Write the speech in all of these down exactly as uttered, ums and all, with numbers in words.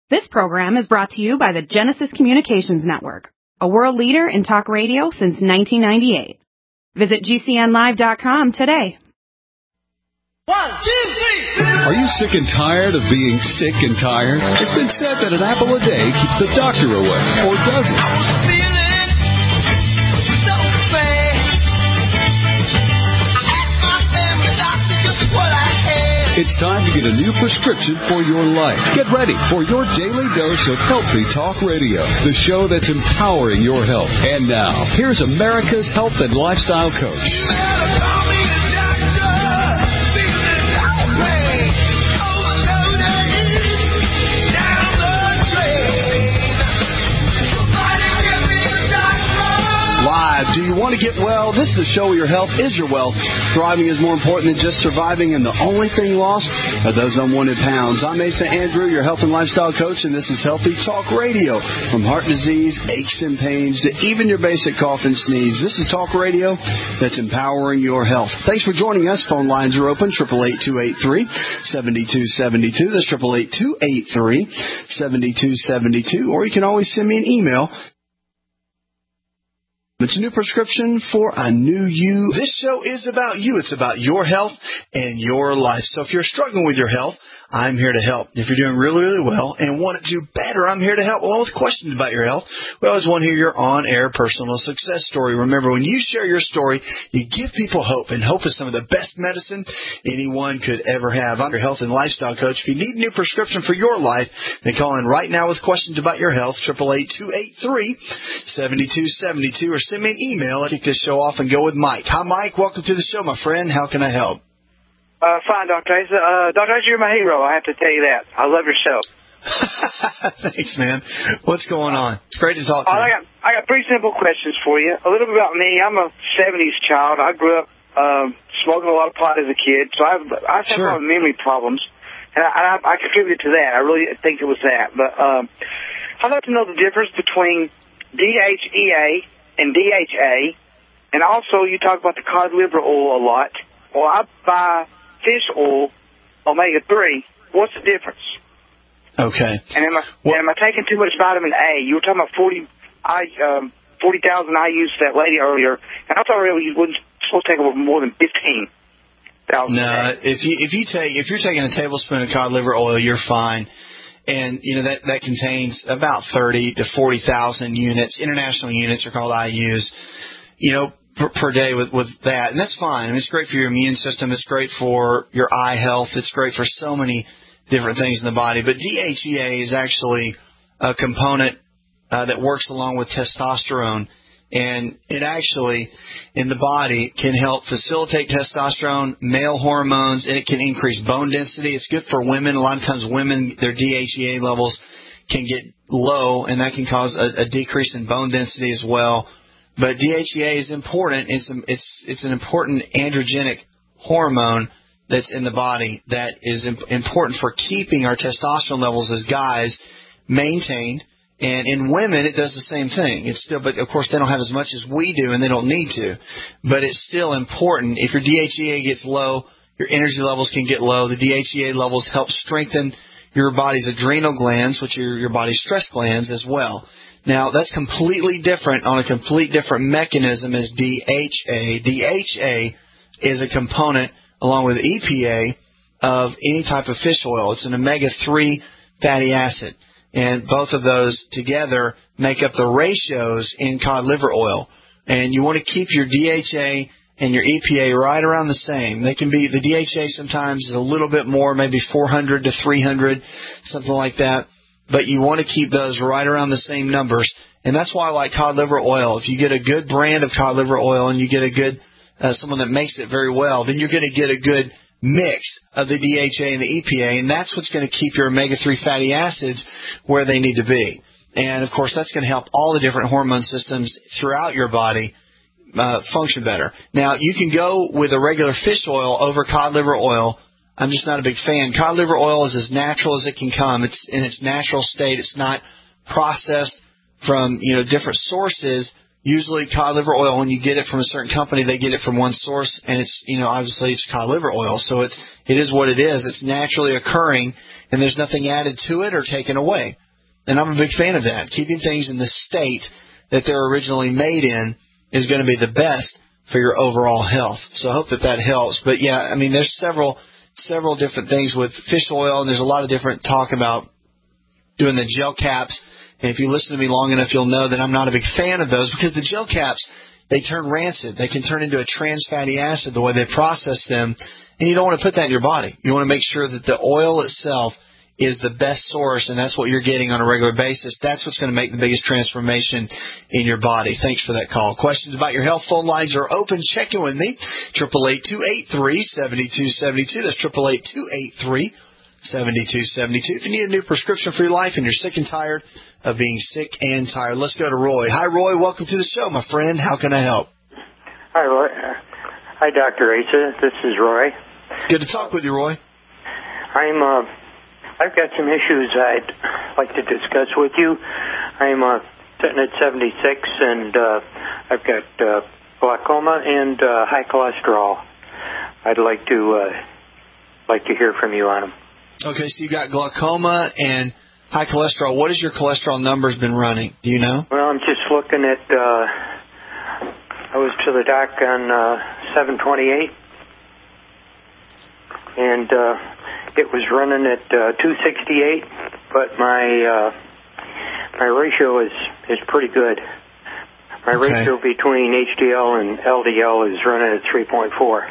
This program is brought to you by the Genesis Communications Network, a world leader in talk radio since nineteen ninety-eight. Visit G C N live dot com today. One, two, three. Are you sick and tired of being sick and tired? It's been said that an apple a day keeps the doctor away, or does it? I was feeling so bad. I asked my family doctor just what I had. It's time to get a new prescription for your life. Get ready for your daily dose of Healthy Talk Radio, the show that's empowering your health. And now, here's America's health and lifestyle coach. You gotta call me the doctor. Live. Do you want to get well? This is the show where your health is your wealth. Thriving is more important than just surviving, and the only thing lost are those unwanted pounds. I'm Asa Andrew, your health and lifestyle coach, and this is Healthy Talk Radio. From heart disease, aches and pains, to even your basic cough and sneeze, this is talk radio that's empowering your health. Thanks for joining us. Phone lines are open, eight eight eight, two eight three, seven two seven two. That's eight eight eight, two eight three, seven two seven two. Or you can always send me an email. It's a new prescription for a new you. This show is about you. It's about your health and your life. So if you're struggling with your health, I'm here to help. If you're doing really, really well and want to do better, I'm here to help. Well, with questions about your health, we always want to hear your on-air personal success story. Remember, when you share your story, you give people hope, and hope is some of the best medicine anyone could ever have. I'm your health and lifestyle coach. If you need a new prescription for your life, then call in right now with questions about your health, eight eight eight, two eight three, seven two seven two, or send me an email. I'll kick this show off and go with Mike. Hi, Mike. Welcome to the show, my friend. How can I help? Uh, fine, Doctor Asa. Uh, Doctor Asa, you're my hero. I have to tell you that. I love your show. Thanks, man. What's going on? It's great to talk to uh, you. I got, I got three simple questions for you. A little bit about me. I'm a seventies child. I grew up um, smoking a lot of pot as a kid, so I have, I have sure. a lot of memory problems, and I, I, I contributed to that. I really think it was that. But um, I'd like to know the difference between D H E A and D H A, and also you talk about the cod liver oil a lot. Well, I buy fish oil, omega three. What's the difference? Okay. And am I, well, am I taking too much vitamin A? You were talking about forty, I, um, forty thousand I U to that lady earlier, and I thought really you wasn't supposed to take more than fifteen thousand. No, if you if you take if you're taking a tablespoon of cod liver oil, you're fine. And you know that that contains about thirty to forty thousand units. International units are called I U's. You know. Per, per day with, with that, and that's fine. I mean, it's great for your immune system. It's great for your eye health. It's great for so many different things in the body. But D H E A is actually a component uh, that works along with testosterone, and it actually, in the body, can help facilitate testosterone, male hormones, and it can increase bone density. It's good for women. A lot of times women, their D H E A levels can get low, and that can cause a, a decrease in bone density as well. But D H E A is important. It's it's it's an important androgenic hormone that's in the body that is imp- important for keeping our testosterone levels as guys maintained. And in women, it does the same thing. It's still, but of course, they don't have as much as we do, and they don't need to. But it's still important. If your D H E A gets low, your energy levels can get low. The D H E A levels help strengthen your body's adrenal glands, which are your body's stress glands as well. Now, that's completely different on a complete different mechanism as D H A. D H A is a component, along with E P A, of any type of fish oil. It's an omega three fatty acid. And both of those together make up the ratios in cod liver oil. And you want to keep your D H A and your E P A right around the same. They can be, the D H A sometimes is a little bit more, maybe four hundred to three hundred, something like that. But you want to keep those right around the same numbers. And that's why I like cod liver oil. If you get a good brand of cod liver oil and you get a good, uh, someone that makes it very well, then you're going to get a good mix of the D H A and the E P A. And that's what's going to keep your omega three fatty acids where they need to be. And, of course, that's going to help all the different hormone systems throughout your body uh, function better. Now, you can go with a regular fish oil over cod liver oil. I'm just not a big fan. Cod liver oil is as natural as it can come. It's in its natural state. It's not processed from, you know, different sources, Usually cod liver oil, when you get it from a certain company, they get it from one source, and it's, you know, obviously it's cod liver oil, so it's, it is what it is. It's naturally occurring, and there's nothing added to it or taken away. And I'm a big fan of that. Keeping things in the state that they're originally made in is going to be the best for your overall health. So I hope that that helps. But yeah, I mean, there's several, several different things with fish oil, and there's a lot of different talk about doing the gel caps. And if you listen to me long enough, you'll know that I'm not a big fan of those because the gel caps, they turn rancid. They can turn into a trans fatty acid the way they process them, and you don't want to put that in your body. You want to make sure that the oil itself is the best source, and that's what you're getting on a regular basis. That's what's going to make the biggest transformation in your body. Thanks for that call. Questions about your health, phone lines are open. Check in with me, eight eight eight, two eight three, seven two seven two. That's eight eight eight, two eight three, seven two seven two. If you need a new prescription for your life and you're sick and tired of being sick and tired, let's go to Roy. Hi, Roy. Welcome to the show, my friend. How can I help? Hi, Roy. Hi, Doctor Asa. This is Roy. Good to talk with you, Roy. I'm, uh, I've got some issues I'd like to discuss with you. I'm, uh, sitting at seventy-six, and, uh, I've got, uh, glaucoma and, uh, high cholesterol. I'd like to, uh, like to hear from you on them. Okay, so you got glaucoma and high cholesterol. What has your cholesterol numbers been running? Do you know? Well, I'm just looking at, uh, I was to the doc on, uh, seven twenty-eight. And uh, it was running at uh, two sixty-eight, but my uh, my ratio is, is pretty good. My okay. ratio between H D L and L D L is running at three point four.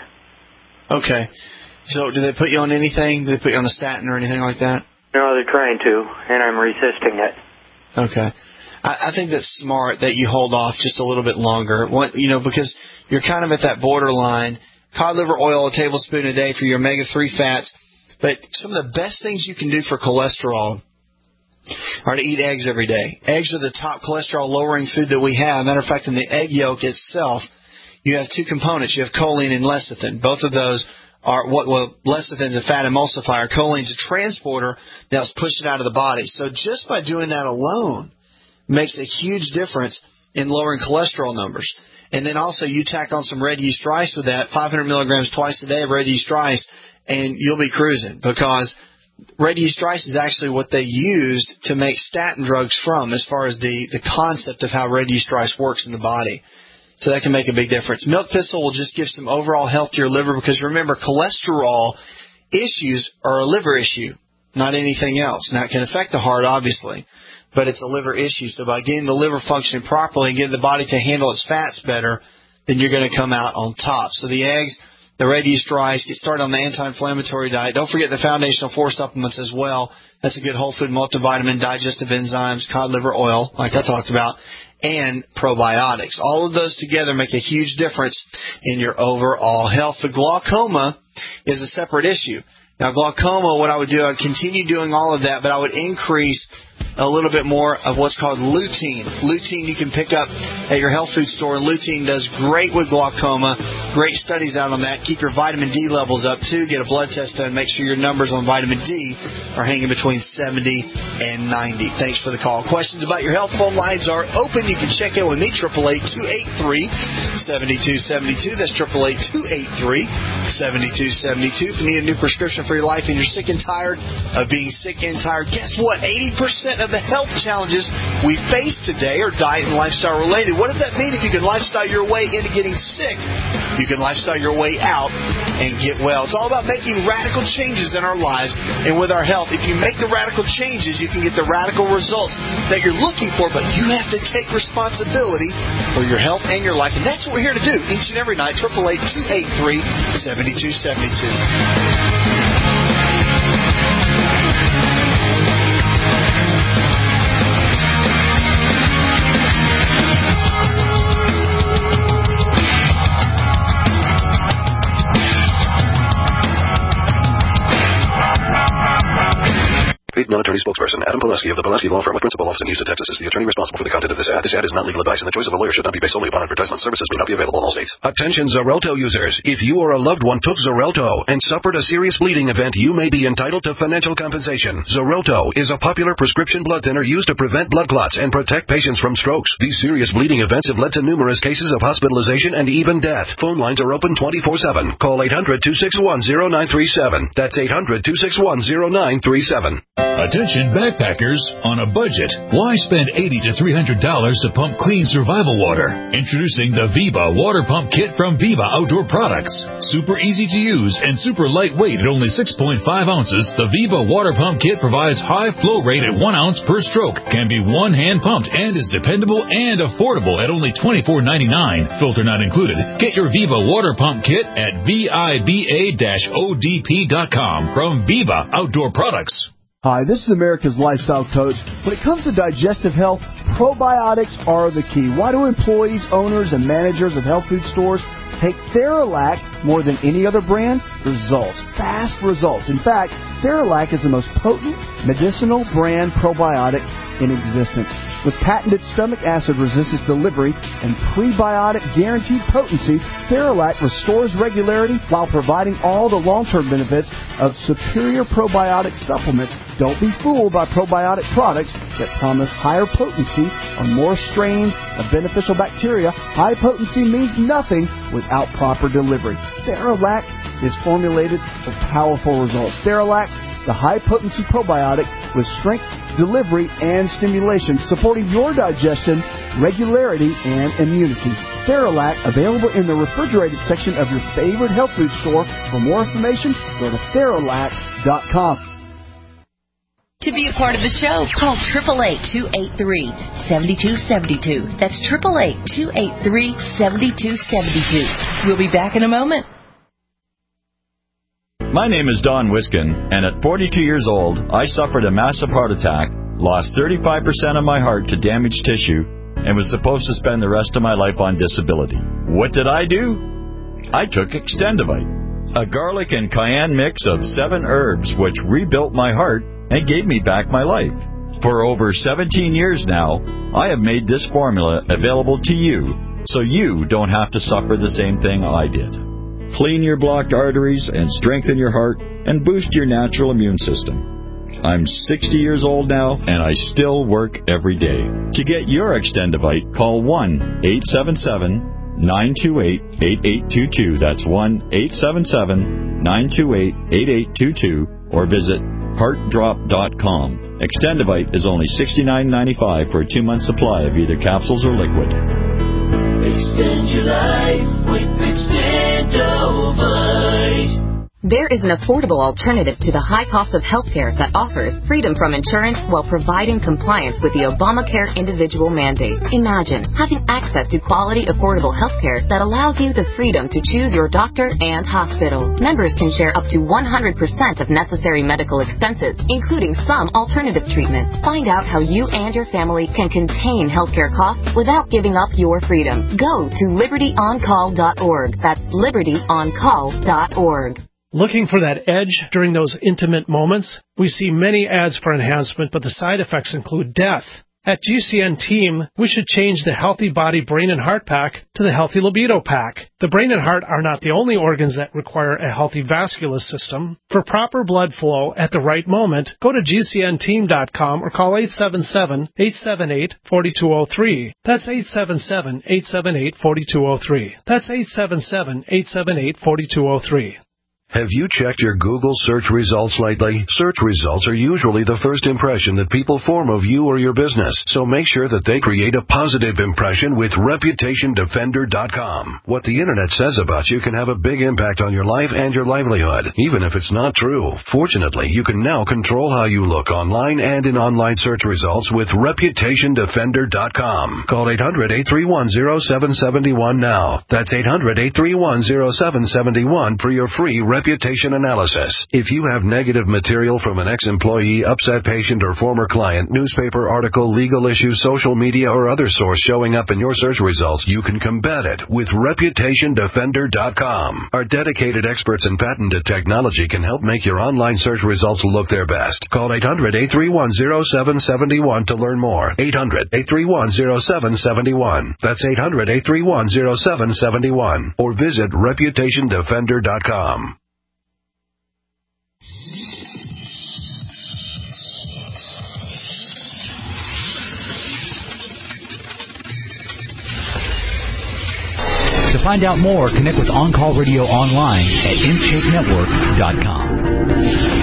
Okay. So do they put you on anything? Do they put you on a statin or anything like that? No, they're trying to, and I'm resisting it. Okay. I, I think that's smart that you hold off just a little bit longer. What, you know, because you're kind of at that borderline. Cod liver oil, a tablespoon a day for your omega three fats. But some of the best things you can do for cholesterol are to eat eggs every day. Eggs are the top cholesterol-lowering food that we have. Matter of fact, in the egg yolk itself, you have two components. You have choline and lecithin. Both of those are what well, lecithin is a fat emulsifier. Choline is a transporter that's pushing it out of the body. So just by doing that alone makes a huge difference in lowering cholesterol numbers. And then also you tack on some red yeast rice with that, five hundred milligrams twice a day of red yeast rice, and you'll be cruising, because red yeast rice is actually what they used to make statin drugs from, as far as the, the concept of how red yeast rice works in the body. So that can make a big difference. Milk thistle will just give some overall health to your liver, because remember, cholesterol issues are a liver issue, not anything else. Now, it can affect the heart, obviously, but it's a liver issue. So by getting the liver functioning properly and getting the body to handle its fats better, then you're going to come out on top. So the eggs, the red yeast rice, get started on the anti-inflammatory diet. Don't forget the foundational four supplements as well. That's a good whole food multivitamin, digestive enzymes, cod liver oil, like I talked about, and probiotics. All of those together make a huge difference in your overall health. The glaucoma is a separate issue. Now, glaucoma, what I would do, I would continue doing all of that, but I would increase a little bit more of what's called lutein. Lutein you can pick up at your health food store, and lutein does great with glaucoma. Great studies out on that. Keep your vitamin D levels up, too. Get a blood test done. Make sure your numbers on vitamin D are hanging between seventy and ninety. Thanks for the call. Questions about your health, phone lines are open. You can check in with me, eight eight eight, two eight three, seven two seven two. That's eight eight eight, two eight three, seven two seven two. If you need a new prescription for your life and you're sick and tired of being sick and tired, guess what? eighty percent of the health challenges we face today are diet and lifestyle related. What does that mean? If you can lifestyle your way into getting sick, you can lifestyle your way out and get well. It's all about making radical changes in our lives and with our health. If you make the radical changes, you can get the radical results that you're looking for, but you have to take responsibility for your health and your life. And that's what we're here to do each and every night. eight eight eight, two eight three, seven two seven two. Military attorney spokesperson. Adam Pileski of the Pileski Law Firm with principal office in Houston, Texas is the attorney responsible for the content of this ad. This ad is not legal advice, and the choice of a lawyer should not be based solely upon advertisement. Services may not be available in all states. Attention Xarelto users. If you or a loved one took Xarelto and suffered a serious bleeding event, you may be entitled to financial compensation. Xarelto is a popular prescription blood thinner used to prevent blood clots and protect patients from strokes. These serious bleeding events have led to numerous cases of hospitalization and even death. Phone lines are open twenty-four seven. Call eight hundred, two six one, zero nine three seven. That's eight hundred, two six one, zero nine three seven. Attention backpackers on a budget. Why spend eighty to three hundred dollars to pump clean survival water? Introducing the Viva Water Pump Kit from Viva Outdoor Products. Super easy to use and super lightweight at only six point five ounces, the Viva Water Pump Kit provides high flow rate at one ounce per stroke, can be one hand pumped, and is dependable and affordable at only twenty-four ninety-nine. Filter not included. Get your Viva Water Pump Kit at viva dash o d p dot com from Viva Outdoor Products. Hi, this is America's Lifestyle Coach. When it comes to digestive health, probiotics are the key. Why do employees, owners, and managers of health food stores take Theralac more than any other brand? Results. Fast results. In fact, Theralac is the most potent medicinal brand probiotic in existence. With patented stomach acid resistance delivery and prebiotic guaranteed potency, Theralac restores regularity while providing all the long-term benefits of superior probiotic supplements. Don't be fooled by probiotic products that promise higher potency or more strains of beneficial bacteria. High potency means nothing without proper delivery. Theralac is formulated for powerful results. Theralac, the high-potency probiotic with strength, delivery, and stimulation, supporting your digestion, regularity, and immunity. Theralac, available in the refrigerated section of your favorite health food store. For more information, go to Theralac dot com. To be a part of the show, call eight eight eight, two eight three, seven two seven two. That's eight eight eight, two eight three, seven two seven two. We'll be back in a moment. My name is Don Wiskin, and at forty-two years old, I suffered a massive heart attack, lost thirty-five percent of my heart to damaged tissue, and was supposed to spend the rest of my life on disability. What did I do? I took Extendivite, a garlic and cayenne mix of seven herbs which rebuilt my heart and gave me back my life. For over seventeen years now, I have made this formula available to you, so you don't have to suffer the same thing I did. Clean your blocked arteries and strengthen your heart and boost your natural immune system. I'm sixty years old now, and I still work every day. To get your Extendivite, call one eight seven seven, nine two eight, eight eight two two. That's one eight seven seven, nine two eight, eight eight two two, or visit heart drop dot com. Extendivite is only sixty-nine ninety-five for a two-month supply of either capsules or liquid. Extend your life with Extendovite. There is an affordable alternative to the high cost of health care that offers freedom from insurance while providing compliance with the Obamacare individual mandate. Imagine having access to quality, affordable health care that allows you the freedom to choose your doctor and hospital. Members can share up to one hundred percent of necessary medical expenses, including some alternative treatments. Find out how you and your family can contain healthcare costs without giving up your freedom. Go to liberty on call dot org. That's liberty on call dot org. Looking for that edge during those intimate moments? We see many ads for enhancement, but the side effects include death. At G C N Team, we should change the Healthy Body Brain and Heart Pack to the Healthy Libido Pack. The brain and heart are not the only organs that require a healthy vascular system. For proper blood flow at the right moment, go to G C N team dot com or call eight seven seven, eight seven eight, four two zero three. That's eight seven seven, eight seven eight, four two zero three. That's eight seven seven, eight seven eight, four two zero three. Have you checked your Google search results lately? Search results are usually the first impression that people form of you or your business, so make sure that they create a positive impression with reputation defender dot com. What the Internet says about you can have a big impact on your life and your livelihood, even if it's not true. Fortunately, you can now control how you look online and in online search results with reputation defender dot com. Call eight hundred, eight three one, zero seven seven one now. That's eight hundred, eight three one, zero seven seven one for your free reputation analysis. If you have negative material from an ex-employee, upset patient, or former client, newspaper article, legal issue, social media, or other source showing up in your search results, you can combat it with reputation defender dot com. Our dedicated experts in patented technology can help make your online search results look their best. Call eight hundred, eight three one, zero seven seven one to learn more. eight hundred, eight three one, zero seven seven one. That's eight hundred, eight three one, zero seven seven one. Or visit reputation defender dot com. To find out more, connect with On Call Radio online at in shape network dot com.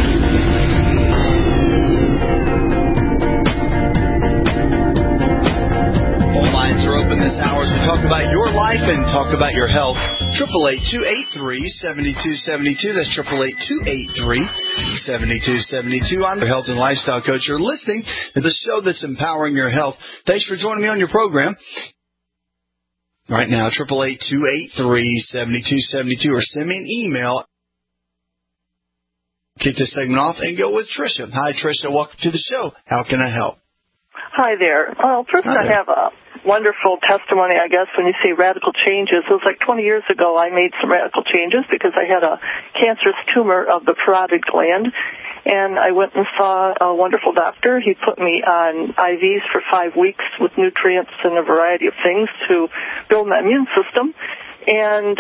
Lines are open this hour as we talk about your life and talk about your health. Triple eight two eight three seven two seven two. That's triple eight two eight three seven two seven two. I'm your health and lifestyle coach. You're listening to the show that's empowering your health. Thanks for joining me on your program. Right now, triple eight two eight three seven two seven two, or send me an email. Kick this segment off and go with Tricia. Hi, Tricia. Welcome to the show. How can I help? Hi there. Well, first Hi I there. have a wonderful testimony, I guess, when you say radical changes. It was like twenty years ago I made some radical changes because I had a cancerous tumor of the parotid gland, and I went and saw a wonderful doctor. He put me on I Vs for five weeks with nutrients and a variety of things to build my immune system, and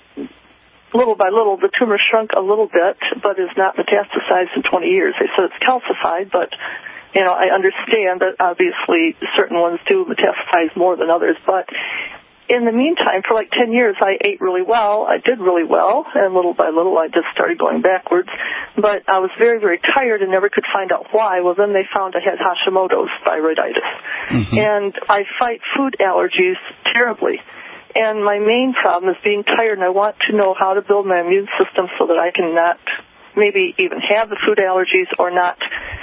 little by little the tumor shrunk a little bit, but is not metastasized in twenty years. They said it's calcified, but you know, I understand that obviously certain ones do metastasize more than others, but in the meantime, for like ten years, I ate really well. I did really well, and little by little, I just started going backwards. But I was very, very tired and never could find out why. Well, then they found I had Hashimoto's thyroiditis. Mm-hmm. And I fight food allergies terribly. And my main problem is being tired, and I want to know how to build my immune system so that I can not maybe even have the food allergies or not,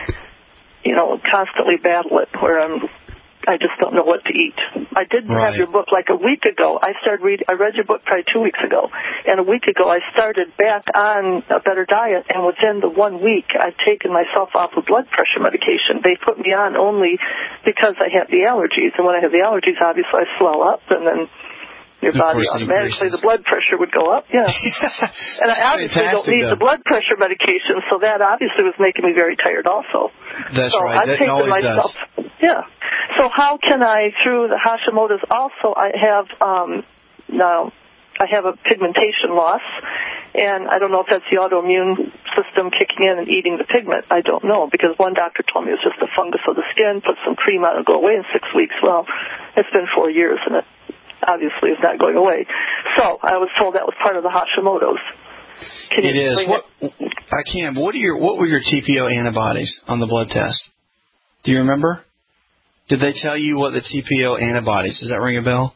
you know, constantly battle it where I'm, I just don't know what to eat. I did Right. have your book like a week ago. I started read. I read your book probably two weeks ago, and a week ago I started back on a better diet, and within the one week I've taken myself off of blood pressure medication. They put me on only because I have the allergies, and when I have the allergies, obviously I swell up, and then your body automatically, the blood pressure would go up, yeah. And I obviously don't need though. the blood pressure medication, so that obviously was making me very tired also. That's so right. I've That taken always myself, does. Yeah. So how can I, through the Hashimoto's also, I have, um, now, I have a pigmentation loss, and I don't know if that's the autoimmune system kicking in and eating the pigment. I don't know, because one doctor told me it was just a fungus of the skin, put some cream on it, go away in six weeks. Well, it's been four years, and it obviously is not going away. So I was told that was part of the Hashimoto's. Can it is. What, it? I can. But what are your what were your T P O antibodies on the blood test? Do you remember? Did they tell you what the T P O antibodies? Does that ring a bell?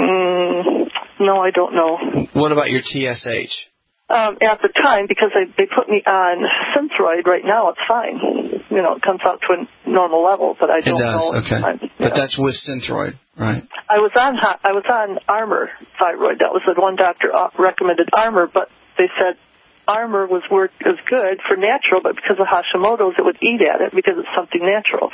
Mm, no, I don't know. What about your T S H? Um, at the time, because they, they put me on Synthroid, right now it's fine. You know, it comes out to a normal level, but I don't it does, know. Okay. I'm, but yeah. that's with Synthroid, right? I was on I was on Armor thyroid. That was the one doctor recommended Armor, but they said Armor was work is good for natural, but because of Hashimoto's, it would eat at it because it's something natural.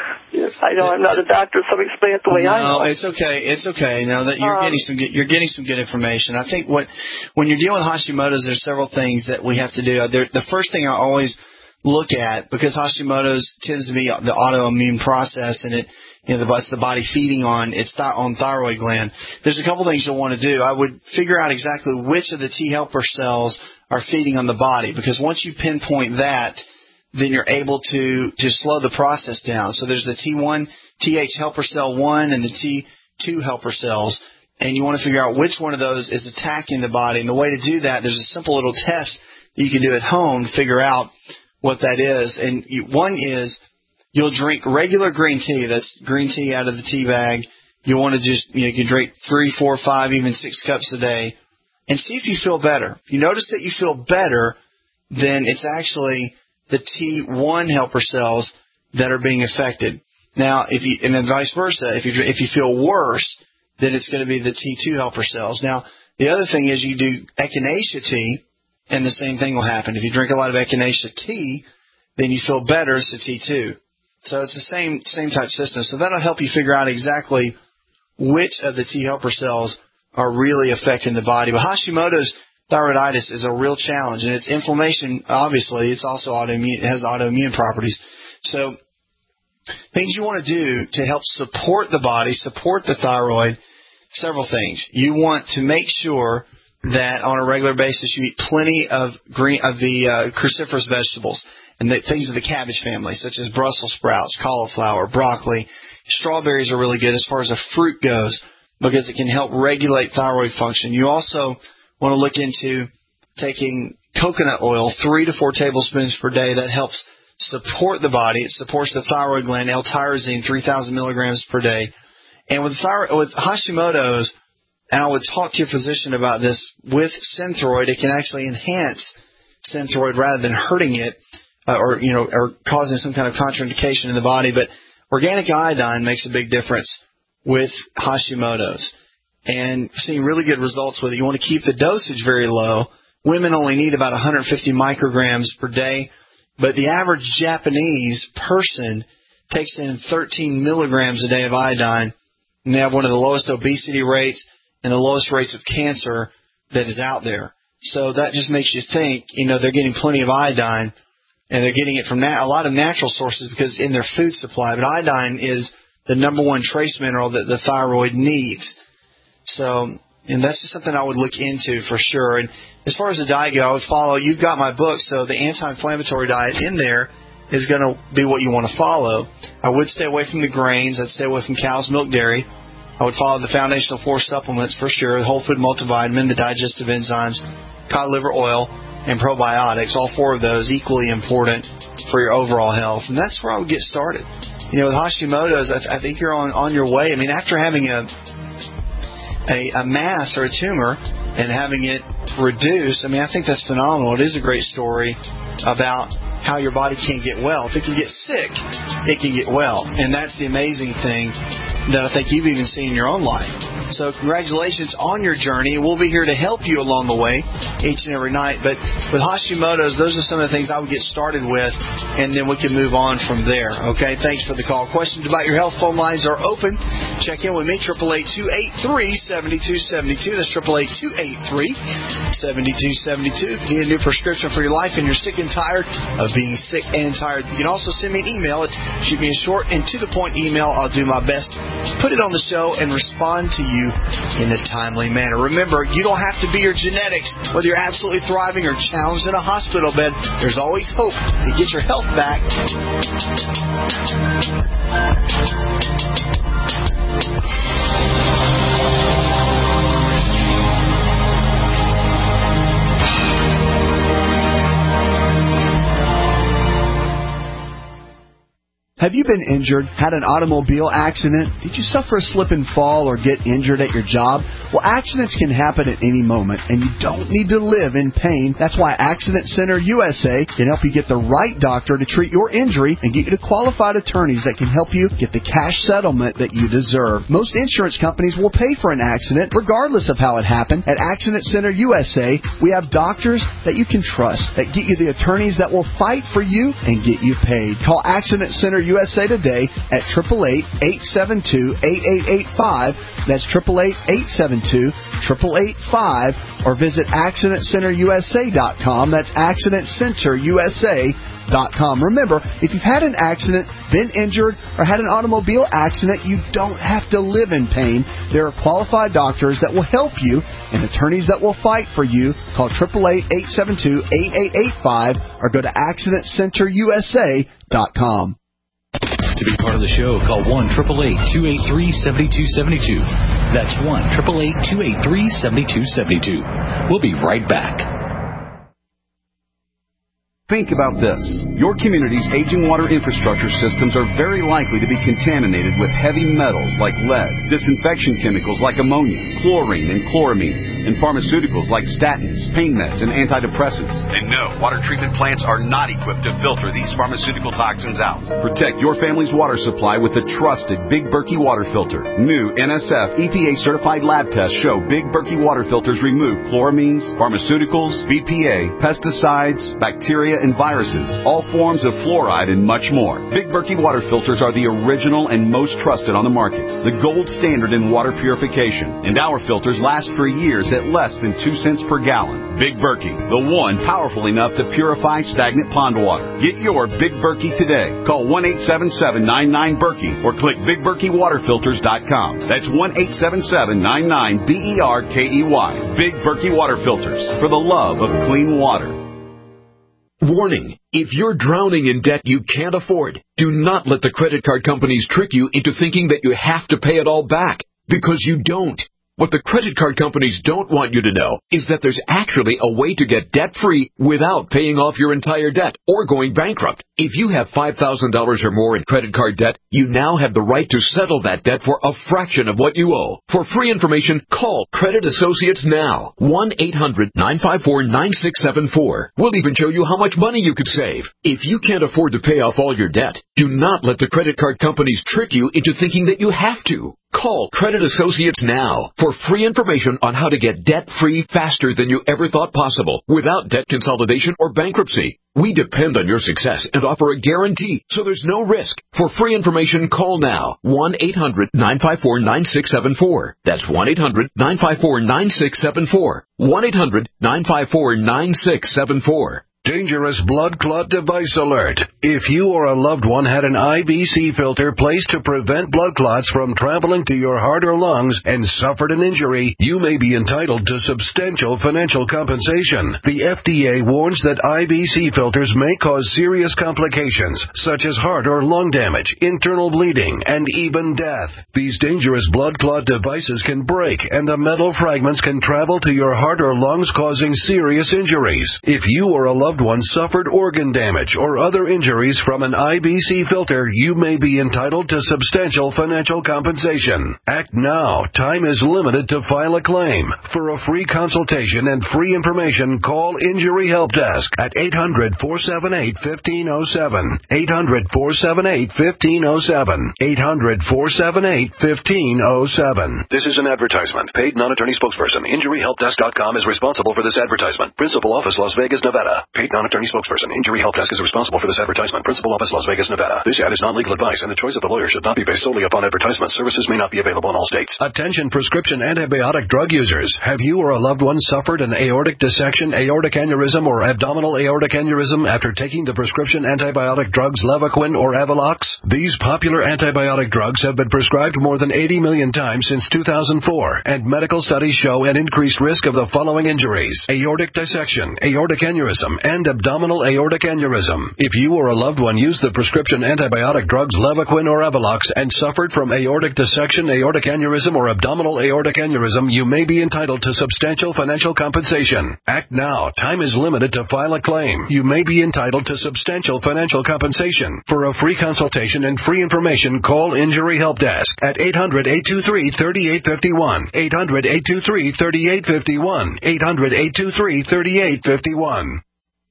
I know I'm not a doctor, so explain it the way no, I know. No, it's okay. It's okay. Now that you're um, getting some, good, you're getting some good information. I think what when you're dealing with Hashimoto's, there's several things that we have to do. There, the first thing I always look at, because Hashimoto's tends to be the autoimmune process, and it, you know, the, it's the body feeding on its th- own thyroid gland. There's a couple things you'll want to do. I would figure out exactly which of the T helper cells are feeding on the body, because once you pinpoint that, then you're able to, to slow the process down. So there's the T one, T H helper cell one, and the T two helper cells, and you want to figure out which one of those is attacking the body. And the way to do that, there's a simple little test that you can do at home to figure out what that is. And you, one is you'll drink regular green tea. That's green tea out of the tea bag. You want to just, you know, you can drink three, four, five, even six cups a day, and see if you feel better. If you notice that you feel better, then it's actually the T one helper cells that are being affected. Now, if you, and then vice versa, if you if you feel worse, then it's going to be the T two helper cells. Now, the other thing is you do echinacea tea, and the same thing will happen. If you drink a lot of echinacea tea, then you feel better, it's a T two. So it's the same same type system. So that'll help you figure out exactly which of the T helper cells are really affecting the body. But Hashimoto's thyroiditis is a real challenge, and it's inflammation. Obviously, it's also autoimmune. It has autoimmune properties. So things you want to do to help support the body, support the thyroid, several things. You want to make sure that on a regular basis you eat plenty of green of the uh, cruciferous vegetables and the things of the cabbage family, such as Brussels sprouts, cauliflower, broccoli. Strawberries are really good as far as a fruit goes because it can help regulate thyroid function. You also want to look into taking coconut oil, three to four tablespoons per day. That helps support the body. It supports the thyroid gland, L-tyrosine, three thousand milligrams per day. And with thyroid, with Hashimoto's, and I would talk to your physician about this, with Synthroid, it can actually enhance Synthroid rather than hurting it uh, or, you know, or causing some kind of contraindication in the body. But organic iodine makes a big difference with Hashimoto's. And seeing really good results with it. You want to keep the dosage very low. Women only need about one hundred fifty micrograms per day, but the average Japanese person takes in thirteen milligrams a day of iodine, and they have one of the lowest obesity rates and the lowest rates of cancer that is out there. So that just makes you think, you know, they're getting plenty of iodine, and they're getting it from nat- a lot of natural sources because in their food supply. But iodine is the number one trace mineral that the thyroid needs. So, and that's just something I would look into for sure. And as far as the diet go, I would follow, you've got my book, so the anti-inflammatory diet in there is going to be what you want to follow. I would stay away from the grains. I'd stay away from cow's milk, dairy. I would follow the foundational four supplements for sure, the whole food multivitamin, the digestive enzymes, cod liver oil, and probiotics. All four of those equally important for your overall health. And that's where I would get started. You know, with Hashimoto's, I, th- I think you're on, on your way. I mean, after having a A, a mass or a tumor and having it reduce, I mean, I think that's phenomenal. It is a great story about how your body can get well. If it can get sick, it can get well. And that's the amazing thing that I think you've even seen in your own life. So congratulations on your journey. We'll be here to help you along the way each and every night. But with Hashimoto's, those are some of the things I would get started with, and then we can move on from there. Okay, thanks for the call. Questions about your health, phone lines are open. Check in with me, eight eight eight, two eight three, seven two seven two. That's eight eight eight, two eight three, seven two seven two. If you need a new prescription for your life and you're sick and tired of being sick and tired, you can also send me an email. Shoot me a short and to-the-point email. I'll do my best to put it on the show and respond to you in a timely manner. Remember, you don't have to be your genetics. Whether you're absolutely thriving or challenged in a hospital bed, there's always hope to get your health back. Have you been injured, had an automobile accident? Did you suffer a slip and fall or get injured at your job? Well, accidents can happen at any moment, and you don't need to live in pain. That's why Accident Center U S A can help you get the right doctor to treat your injury and get you to qualified attorneys that can help you get the cash settlement that you deserve. Most insurance companies will pay for an accident regardless of how it happened. At Accident Center U S A, we have doctors that you can trust that get you the attorneys that will fight for you and get you paid. Call Accident Center U S A today at eight eight eight, eight seven two, eight eight eight five. That's eight eight eight, eight seven two, eight eight eight five, or visit accident center U S A dot com. That's accident center U S A dot com. Remember, if you've had an accident, been injured, or had an automobile accident, you don't have to live in pain. There are qualified doctors that will help you and attorneys that will fight for you. Call eight eight eight, eight seven two, eight eight eight five or go to accident center U S A dot com. To be part of the show, call one eight eight eight, two eight three, seven two seven two. That's one eight eight eight, two eight three, seven two seven two. We'll be right back. Think about this. Your community's aging water infrastructure systems are very likely to be contaminated with heavy metals like lead, disinfection chemicals like ammonia, chlorine and chloramines, and pharmaceuticals like statins, pain meds, and antidepressants. And no, water treatment plants are not equipped to filter these pharmaceutical toxins out. Protect your family's water supply with the trusted Big Berkey water filter. New N S F E P A certified lab tests show Big Berkey water filters remove chloramines, pharmaceuticals, B P A, pesticides, bacteria, and viruses, all forms of fluoride, and much more. Big Berkey water filters are the original and most trusted on the market, the gold standard in water purification, and our filters last for years at less than two cents per gallon. Big Berkey, the one powerful enough to purify stagnant pond water. Get your Big Berkey today. Call one eight seven seven, nine nine, Berkey or click big berkey water filters dot com. That's one eight seven seven, nine nine, B E R K E Y. Big Berkey water filters, for the love of clean water. Warning, if you're drowning in debt you can't afford, do not let the credit card companies trick you into thinking that you have to pay it all back, because you don't. What the credit card companies don't want you to know is that there's actually a way to get debt-free without paying off your entire debt or going bankrupt. If you have five thousand dollars or more in credit card debt, you now have the right to settle that debt for a fraction of what you owe. For free information, call Credit Associates now. one eight hundred, nine five four, nine six seven four. We'll even show you how much money you could save. If you can't afford to pay off all your debt, do not let the credit card companies trick you into thinking that you have to. Call Credit Associates now for free information on how to get debt-free faster than you ever thought possible without debt consolidation or bankruptcy. We depend on your success and offer a guarantee, so there's no risk. For free information, call now. one eight hundred, nine five four, nine six seven four. That's one eight hundred, nine five four, nine six seven four. one eight hundred, nine five four, nine six seven four. Dangerous blood clot device alert. If you or a loved one had an I B C filter placed to prevent blood clots from traveling to your heart or lungs and suffered an injury, you may be entitled to substantial financial compensation. The F D A warns that I B C filters may cause serious complications, such as heart or lung damage, internal bleeding, and even death. These dangerous blood clot devices can break, and the metal fragments can travel to your heart or lungs, causing serious injuries. If you or a loved one suffered organ damage or other injuries from an I B C filter, you may be entitled to substantial financial compensation. Act now. Time is limited to file a claim. For a free consultation and free information, call Injury Help Desk at eight hundred, four seven eight, one five zero seven. eight hundred, four seven eight, one five zero seven. eight hundred, four seven eight, one five zero seven. This is an advertisement. Paid non-attorney spokesperson. Injury Help Desk dot com is responsible for this advertisement. Principal office, Las Vegas, Nevada. Paid non-attorney spokesperson. Injury Help Desk is responsible for this advertisement. Principal office, Las Vegas, Nevada. This ad is not legal advice, and the choice of the lawyer should not be based solely upon advertisement. Services may not be available in all states. Attention prescription antibiotic drug users. Have you or a loved one suffered an aortic dissection, aortic aneurysm, or abdominal aortic aneurysm after taking the prescription antibiotic drugs Levaquin or Avelox? These popular antibiotic drugs have been prescribed more than eighty million times since two thousand four, and medical studies show an increased risk of the following injuries: aortic dissection, aortic aneurysm, and abdominal aortic aneurysm. If you or a loved one used the prescription antibiotic drugs Levaquin or Avelox and suffered from aortic dissection, aortic aneurysm, or abdominal aortic aneurysm, you may be entitled to substantial financial compensation. Act now. Time is limited to file a claim. You may be entitled to substantial financial compensation. For a free consultation and free information, call Injury Help Desk at eight hundred, eight two three, three eight five one. eight hundred, eight two three, three eight five one. eight hundred, eight two three, three eight five one.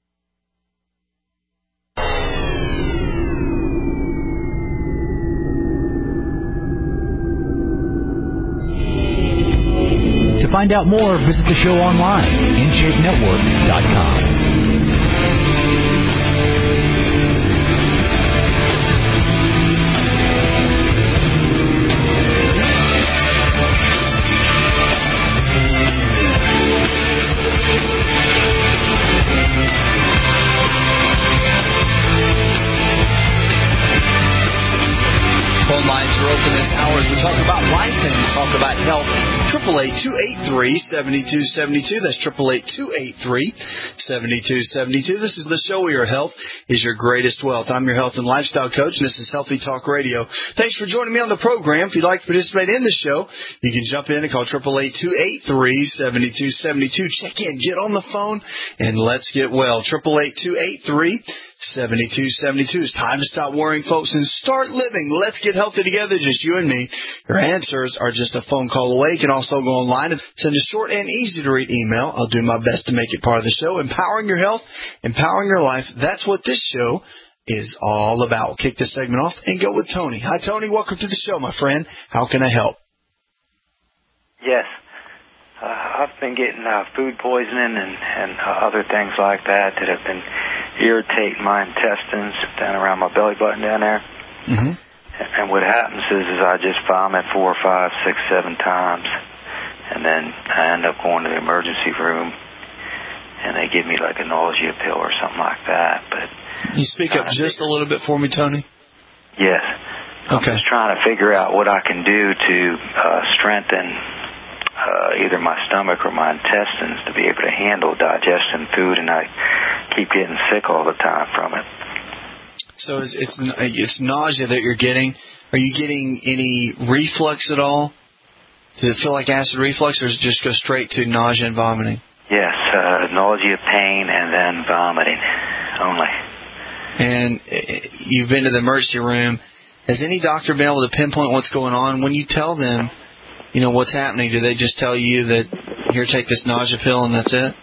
To find out more, visit the show online, in shape network dot com. Phone lines are open this hour as we talk about life and talk about health. eight eight eight, two eight three, seven two seven two. That's eight eight eight, two eight three, seven two seven two. This is the show where your health is your greatest wealth. I'm your health and lifestyle coach, and this is Healthy Talk Radio. Thanks for joining me on the program. If you'd like to participate in the show, you can jump in and call eight eight eight, two eight three, seven two seven two. Check in, get on the phone, and let's get well. eight eight eight, two eight three, seven two seven two. It's time to stop worrying, folks, and start living. Let's get healthy together, just you and me. Your answers are just a phone call away. You can also go online and send a short and easy-to-read email. I'll do my best to make it part of the show. Empowering your health, empowering your life. That's what this show is all about. We'll kick this segment off and go with Tony. Hi, Tony. Welcome to the show, my friend. How can I help? Yes. Uh, I've been getting uh, food poisoning and, and uh, other things like that that have been irritating my intestines down around my belly button down there. Mm-hmm. And, and what happens is, is I just vomit four, five, six, seven times, and then I end up going to the emergency room, and they give me like a nausea pill or something like that. But you speak up just a little bit for me, Tony? Yes. Okay. I'm just trying to figure out what I can do to uh, strengthen Uh, either my stomach or my intestines to be able to handle digesting food, and I keep getting sick all the time from it. So it's, it's it's nausea that you're getting. Are you getting any reflux at all? Does it feel like acid reflux, or does it just go straight to nausea and vomiting? Yes, uh, nausea, pain, and then vomiting only. And you've been to the emergency room. Has any doctor been able to pinpoint what's going on? When you tell them, you know, what's happening, do they just tell you that, here, take this nausea pill and that's it?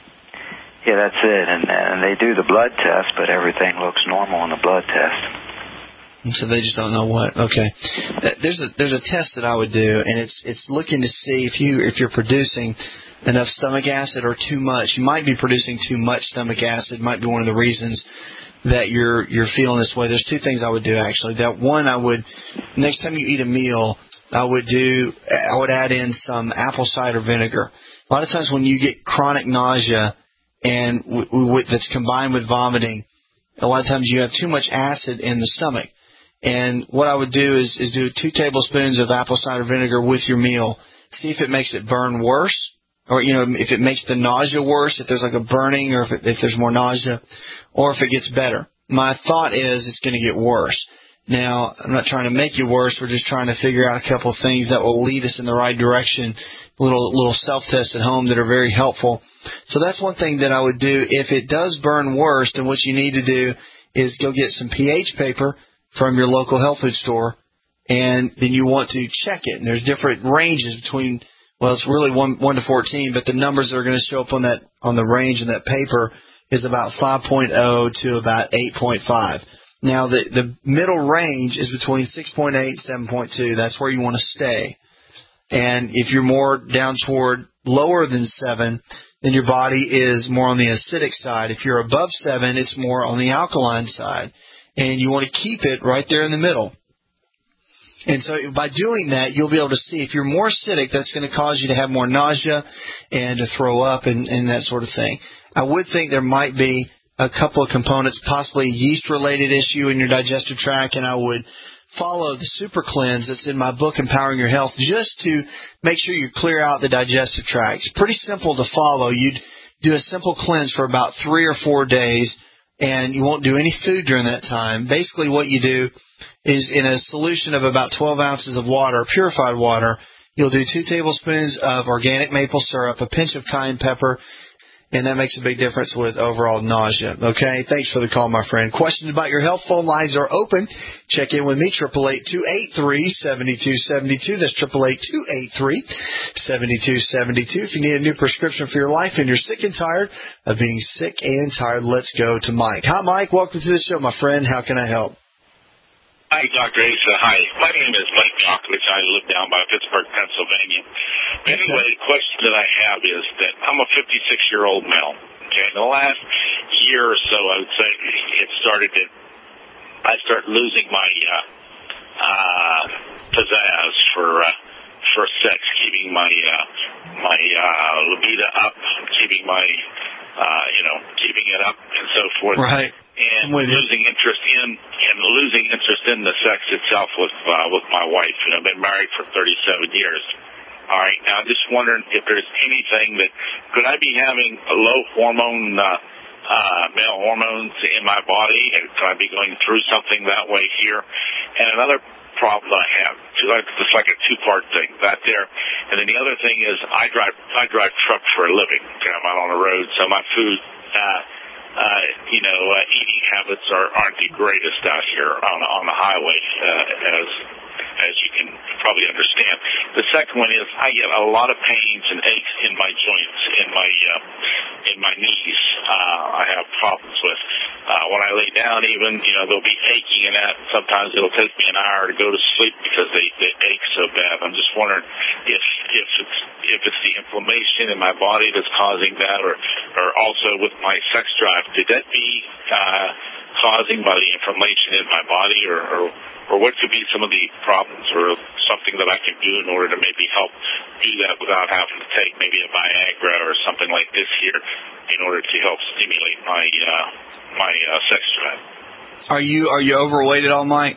Yeah, that's it. And, and they do the blood test, but everything looks normal on the blood test. And so they just don't know what. Okay. There's a there's a test that I would do, and it's it's looking to see if you if you're producing enough stomach acid or too much. You might be producing too much stomach acid. Might be one of the reasons that you're you're feeling this way. There's two things I would do, actually. That one, I would, next time you eat a meal, I would do, I would add in some apple cider vinegar. A lot of times when you get chronic nausea and w- w- that's combined with vomiting, a lot of times you have too much acid in the stomach. And what I would do is, is do two tablespoons of apple cider vinegar with your meal. See if it makes it burn worse, or, you know, if it makes the nausea worse, if there's like a burning, or if, it, if there's more nausea, or if it gets better. My thought is it's going to get worse. Now, I'm not trying to make you worse. We're just trying to figure out a couple of things that will lead us in the right direction, little little self-tests at home that are very helpful. So that's one thing that I would do. If it does burn worse, then what you need to do is go get some pH paper from your local health food store, and then you want to check it. And there's different ranges between, well, it's really one, one to fourteen, but the numbers that are going to show up on that on the range in that paper is about five point oh to about eight point five. Now, the, the middle range is between six point eight and seven point two. That's where you want to stay. And if you're more down toward lower than seven, then your body is more on the acidic side. If you're above seven, it's more on the alkaline side. And you want to keep it right there in the middle. And so by doing that, you'll be able to see if you're more acidic, that's going to cause you to have more nausea and to throw up and, and that sort of thing. I would think there might be a couple of components, possibly a yeast-related issue in your digestive tract, and I would follow the Super Cleanse that's in my book, Empowering Your Health, just to make sure you clear out the digestive tract. It's pretty simple to follow. You'd do a simple cleanse for about three or four days, and you won't do any food during that time. Basically what you do is in a solution of about twelve ounces of water, purified water, you'll do two tablespoons of organic maple syrup, a pinch of cayenne pepper, and that makes a big difference with overall nausea. Okay? Thanks for the call, my friend. Questions about your health? Phone lines are open. Check in with me, eight eight eight, two eight three, seven two seven two. That's eight eight eight, two eight three, seven two seven two. If you need a new prescription for your life and you're sick and tired of being sick and tired, let's go to Mike. Hi, Mike. Welcome to the show, my friend. How can I help? Hi, Doctor Asa. Hi. My name is Mike Malkovich. I live down by Pittsburgh, Pennsylvania. Anyway, the question that I have is that I'm a fifty-six-year-old male. Okay, in the last year or so, I would say it started to, I started losing my uh, uh, pizzazz, for uh, for sex, keeping my uh, my uh, libido up, keeping my uh, you know keeping it up, and so forth. Right. And losing interest in and losing interest in the sex itself with uh, with my wife. And I've been married for thirty-seven years. All right. Now I'm just wondering if there's anything that could I be having a low hormone. Uh, Uh, male hormones in my body, and could I be going through something that way here? And another problem I have, it's like a two-part thing, that there. And then the other thing is I drive I drive truck for a living. I'm out on the road, so my food, uh, uh, you know, uh, eating habits are, aren't the greatest out here on, on the highway, uh, as as you can probably understand. The second one is I get a lot of pains and aches in my joints, in my uh, in my knees. Uh, I have problems with. Uh, when I lay down even, you know, they'll be aching and that. Sometimes it'll take me an hour to go to sleep because they, they ache so bad. I'm just wondering if if it's if it's the inflammation in my body that's causing that, or or also with my sex drive. Could that be uh, causing by the inflammation in my body, or, or or what could be some of the problems, or something that I can do in order to maybe help do that without having to take maybe a Viagra or something like this here in order to help stimulate my uh, my uh, sex drive. Are you are you overweight at all, Mike?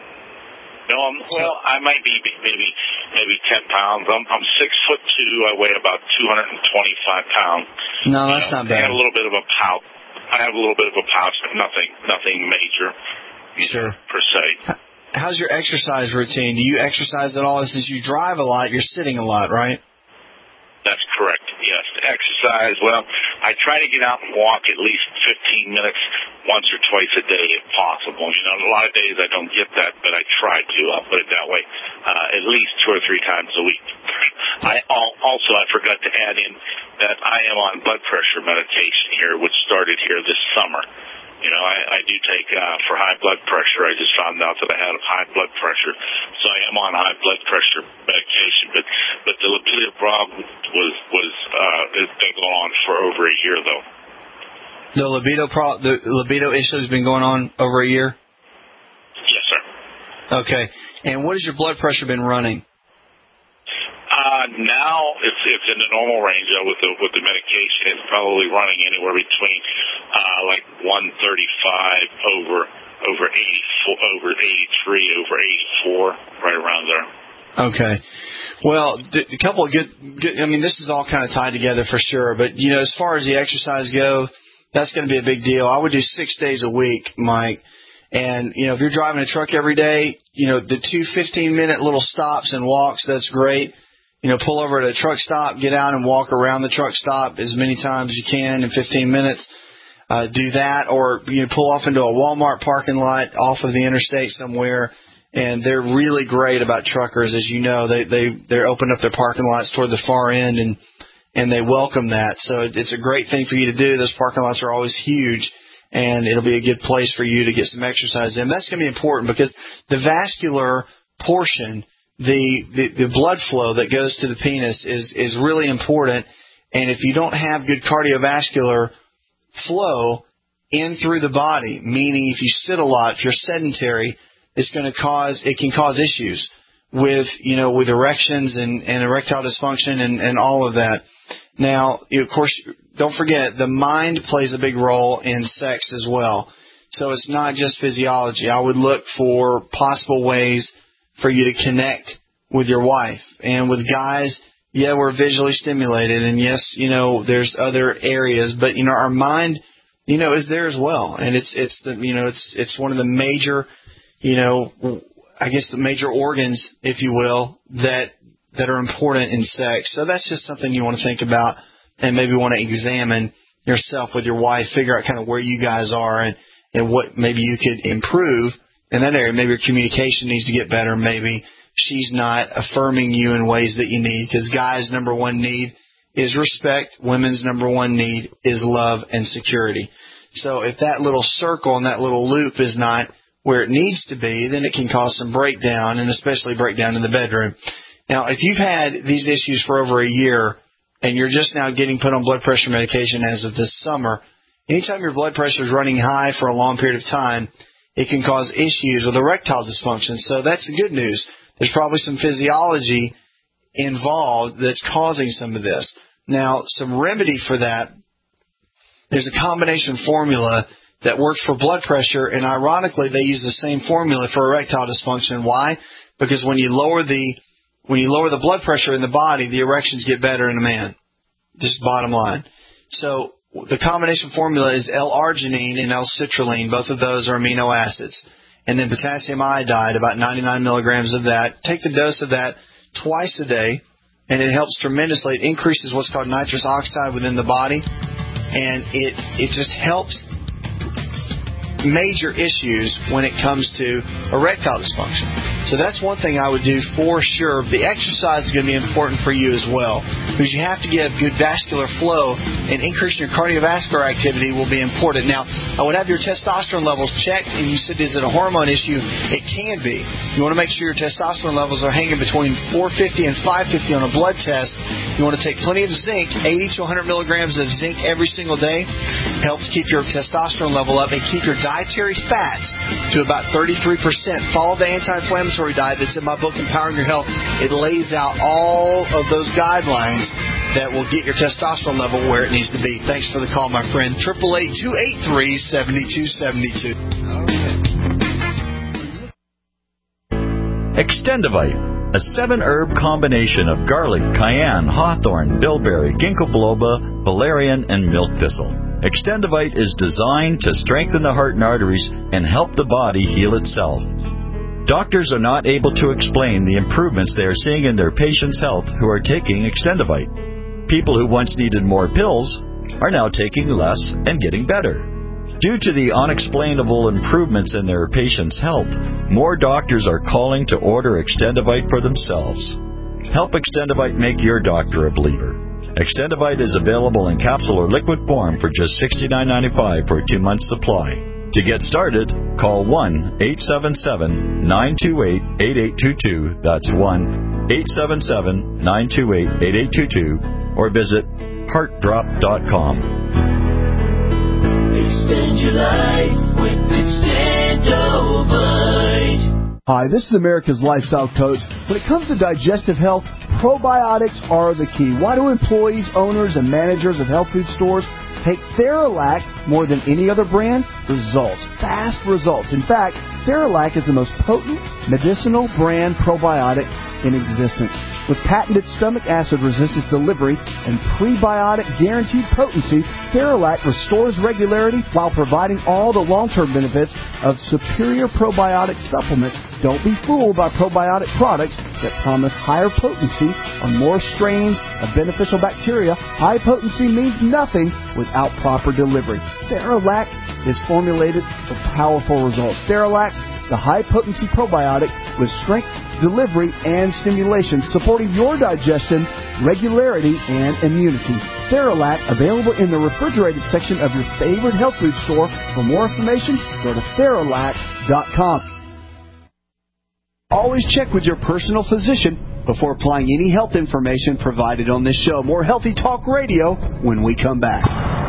No, I'm, well, I might be maybe maybe ten pounds. I'm, I'm six foot two. I weigh about two hundred and twenty-five pounds. No, that's you know, not bad. I have a little bit of a pouch. I have a little bit of a pouch, but nothing nothing major. Sure. Per se. How's your exercise routine? Do you exercise at all? Since you drive a lot, you're sitting a lot, right? That's correct, yes. Exercise, well, I try to get out and walk at least fifteen minutes once or twice a day if possible. You know, a lot of days I don't get that, but I try to, I'll put it that way, uh, at least two or three times a week. I Also, I forgot to add in that I am on blood pressure medication here, which started here this summer. You know, I, I do take, uh, for high blood pressure. I just found out that I had high blood pressure. So I am on high blood pressure medication. But, but the libido problem was, was, uh, has been going on for over a year, though. The libido pro- the libido issue has been going on over a year? Yes, sir. Okay. And what has your blood pressure been running? Uh, now it's it's in the normal range uh, with the with the medication. It's probably running anywhere between uh, like one thirty-five over over eighty-four, over eighty-three, over eighty-four, right around there. Okay. Well, a couple of good, good. I mean, this is all kind of tied together for sure. But you know, as far as the exercise go, that's going to be a big deal. I would do six days a week, Mike. And, you know, if you're driving a truck every day, you know, the two fifteen-minute little stops and walks, that's great. You know, pull over at a truck stop, get out and walk around the truck stop as many times as you can in fifteen minutes. Uh, do that, or you know, pull off into a Walmart parking lot off of the interstate somewhere. And they're really great about truckers, as you know. They they they open up their parking lots toward the far end, and and they welcome that. So it's a great thing for you to do. Those parking lots are always huge, and it'll be a good place for you to get some exercise in. That's going to be important because the vascular portion, the, the the blood flow that goes to the penis is is really important. And if you don't have good cardiovascular flow in through the body, meaning if you sit a lot, if you're sedentary, it's going to cause, it can cause issues with, you know, with erections and, and erectile dysfunction and, and all of that. Now, of course, don't forget, the mind plays a big role in sex as well. So it's not just physiology. I would look for possible ways for you to connect with your wife. And with guys, yeah, we're visually stimulated. And yes, you know, there's other areas, but, you know, our mind, you know, is there as well. And it's, it's the, you know, it's, it's one of the major, you know, I guess the major organs, if you will, that that are important in sex. So that's just something you want to think about and maybe want to examine yourself with your wife, figure out kind of where you guys are and, and what maybe you could improve in that area. Maybe your communication needs to get better. Maybe she's not affirming you in ways that you need, because guys' number one need is respect. Women's number one need is love and security. So if that little circle and that little loop is not where it needs to be, then it can cause some breakdown, and especially breakdown in the bedroom. Now, if you've had these issues for over a year and you're just now getting put on blood pressure medication as of this summer, anytime your blood pressure is running high for a long period of time, it can cause issues with erectile dysfunction. So that's the good news. There's probably some physiology involved that's causing some of this. Now, some remedy for that, there's a combination formula that works for blood pressure, and ironically, they use the same formula for erectile dysfunction. Why? Because when you lower the when you lower the blood pressure in the body, the erections get better in a man. Just bottom line. So the combination formula is L-arginine and L-citrulline. Both of those are amino acids. And then potassium iodide, about ninety-nine milligrams of that. Take the dose of that twice a day, and it helps tremendously. It increases what's called nitrous oxide within the body, and it it just helps major issues when it comes to erectile dysfunction. So that's one thing I would do for sure. The exercise is going to be important for you as well, because you have to get good vascular flow, and increasing your cardiovascular activity will be important. Now, I would have your testosterone levels checked, and you said, is it a hormone issue? It can be. You want to make sure your testosterone levels are hanging between four fifty and five fifty on a blood test. You want to take plenty of zinc, eighty to one hundred milligrams of zinc every single day. Helps keep your testosterone level up and keep your dietary fats to about thirty-three percent. Follow the anti-inflammatory diet that's in my book, Empowering Your Health. It lays out all of those guidelines that will get your testosterone level where it needs to be. Thanks for the call, my friend. eight eight eight, two eight three, seven two seven two. Extendivite, a seven-herb combination of garlic, cayenne, hawthorn, bilberry, ginkgo biloba, valerian, and milk thistle. Extendivite is designed to strengthen the heart and arteries and help the body heal itself. Doctors are not able to explain the improvements they are seeing in their patients' health who are taking Extendivite. People who once needed more pills are now taking less and getting better. Due to the unexplainable improvements in their patients' health, more doctors are calling to order Extendivite for themselves. Help Extendivite make your doctor a believer. Extendivite is available in capsule or liquid form for just sixty-nine ninety-five for a two-month supply. To get started, call one eight seven seven, nine two eight, eight eight two two. That's one eight seven seven, nine two eight, eight eight two two, or visit heart drop dot com. Extend your life with Extendivite. Hi, this is America's Lifestyle Coach. When it comes to digestive health, probiotics are the key. Why do employees, owners, and managers of health food stores take Theralac more than any other brand? Results. Fast results. In fact, Theralac is the most potent medicinal brand probiotic in existence. With patented stomach acid resistance delivery and prebiotic guaranteed potency, Theralac restores regularity while providing all the long-term benefits of superior probiotic supplements. Don't be fooled by probiotic products that promise higher potency on more strains of beneficial bacteria. High potency means nothing without proper delivery. Theralac is formulated for powerful results. Theralac, the high-potency probiotic with strength, delivery, and stimulation, supporting your digestion, regularity, and immunity. Theralac, available in the refrigerated section of your favorite health food store. For more information, go to Theralac dot com. Always check with your personal physician before applying any health information provided on this show. More Healthy Talk Radio when we come back.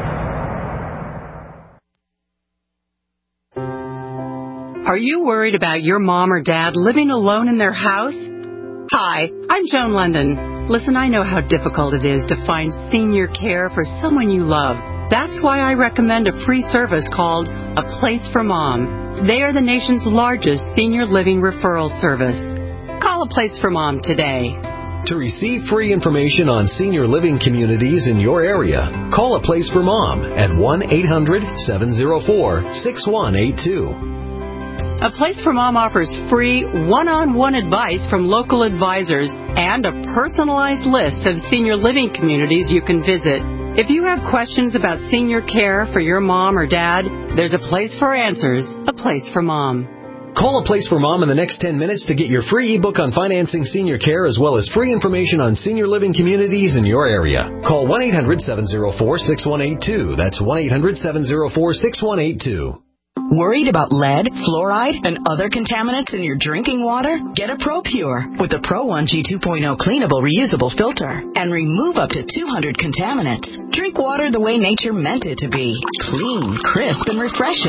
Are you worried about your mom or dad living alone in their house? Hi, I'm Joan London. Listen, I know how difficult it is to find senior care for someone you love. That's why I recommend a free service called A Place for Mom. They are the nation's largest senior living referral service. Call A Place for Mom today. To receive free information on senior living communities in your area, call A Place for Mom at one eight hundred, seven oh four, six one eight two. A Place for Mom offers free one-on-one advice from local advisors and a personalized list of senior living communities you can visit. If you have questions about senior care for your mom or dad, there's a place for answers, A Place for Mom. Call A Place for Mom in the next ten minutes to get your free ebook on financing senior care as well as free information on senior living communities in your area. Call one eight hundred, seven oh four, six one eight two. That's one eight hundred, seven oh four, six one eight two. Worried about lead, fluoride, and other contaminants in your drinking water? Get a ProPure with the Pro one G two point oh cleanable reusable filter and remove up to two hundred contaminants. Drink water the way nature meant it to be. Clean, crisp, and refreshing.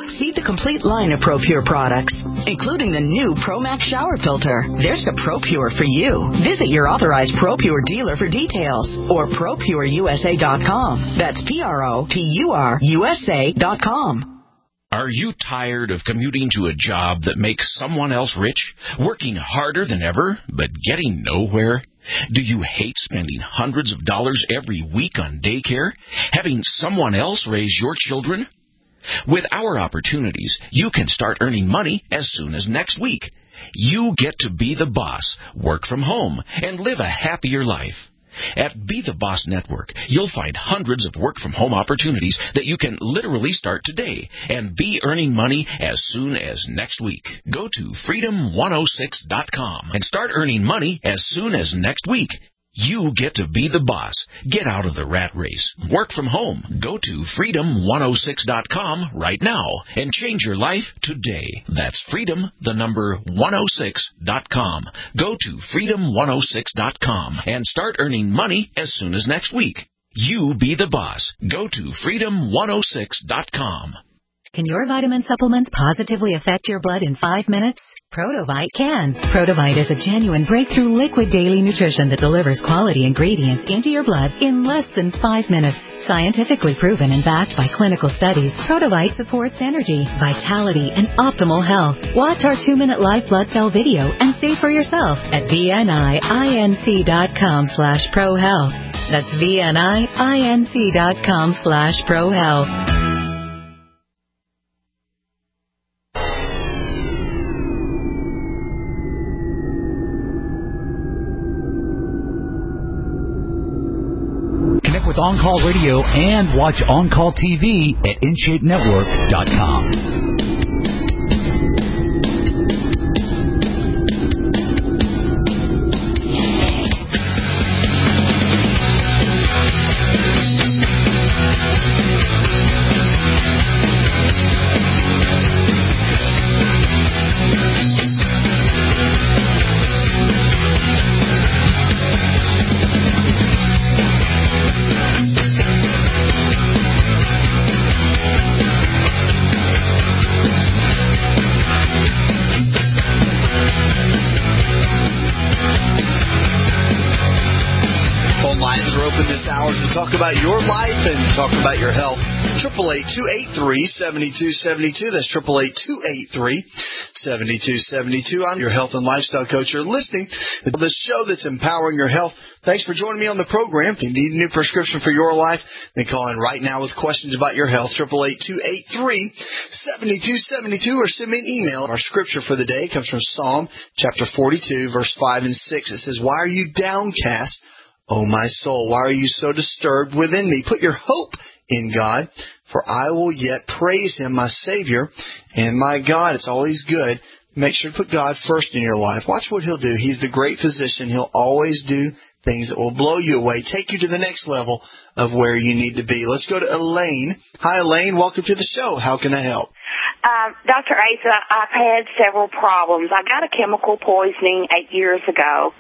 See the complete line of ProPure products, including the new ProMax shower filter. There's a ProPure for you. Visit your authorized ProPure dealer for details or Pro Pure U S A dot com. That's P R O P U R U S A dot com. Are you tired of commuting to a job that makes someone else rich, working harder than ever, but getting nowhere? Do you hate spending hundreds of dollars every week on daycare, having someone else raise your children? With our opportunities, you can start earning money as soon as next week. You get to be the boss, work from home, and live a happier life. At Be the Boss Network, you'll find hundreds of work-from-home opportunities that you can literally start today and be earning money as soon as next week. Go to freedom one oh six dot com and start earning money as soon as next week. You get to be the boss. Get out of the rat race. Work from home. Go to freedom one oh six dot com right now and change your life today. That's freedom, the number one oh six dot com. Go to freedom one oh six dot com and start earning money as soon as next week. You be the boss. Go to freedom one oh six dot com. Can your vitamin supplements positively affect your blood in five minutes? Protovite can. Protovite is a genuine breakthrough liquid daily nutrition that delivers quality ingredients into your blood in less than five minutes. Scientifically proven and backed by clinical studies, Protovite supports energy, vitality, and optimal health. Watch our two-minute live blood cell video and see for yourself at V N I I N C dot com slash pro health. That's V N I I N C dot com slash pro health. With On Call Radio and watch On Call T V at in shape network dot com. Talk about your life and talk about your health. eight eight eight, two eight three, seven two seven two. That's eight eight eight, two eight three, seven two seven two. I'm your health and lifestyle coach. You're listening to the show that's empowering your health. Thanks for joining me on the program. If you need a new prescription for your life, then call in right now with questions about your health. eight eight eight, two eight three, seven two seven two, or send me an email. Our scripture for the day comes from Psalm chapter forty-two, verse five and six. It says, "Why are you downcast, O my soul? Why are you so disturbed within me? Put your hope in God, for I will yet praise Him, my Savior and my God." It's always good. Make sure to put God first in your life. Watch what He'll do. He's the great physician. He'll always do things that will blow you away, take you to the next level of where you need to be. Let's go to Elaine. Hi, Elaine. Welcome to the show. How can I help? Uh, Doctor Asa, I've had several problems. I got a chemical poisoning eight years ago,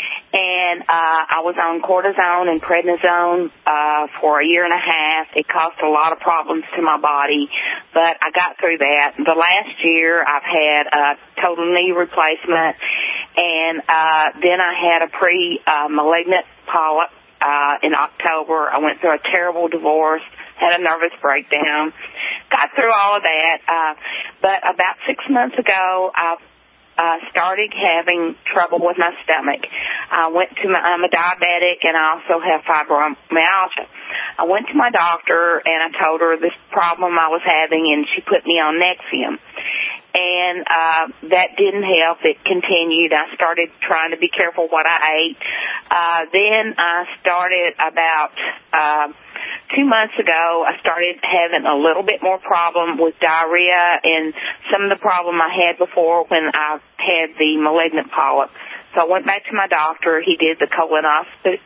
and uh, I was on cortisone and prednisone uh, for a year and a half. It caused a lot of problems to my body, but I got through that. The last year, I've had a total knee replacement, and uh, then I had a pre-malignant uh, polyp uh, in October. I went through a terrible divorce, had a nervous breakdown, got through all of that. Uh, but about six months ago, I uh, started having trouble with my stomach. I went to my, I'm a diabetic, and I also have fibromyalgia. I went to my doctor, and I told her this problem I was having, and she put me on Nexium. And uh, that didn't help. It continued. I started trying to be careful what I ate. Uh, then I started about uh, two months ago, I started having a little bit more problem with diarrhea and some of the problem I had before when I had the malignant polyp. So I went back to my doctor. He did the colonoscopy,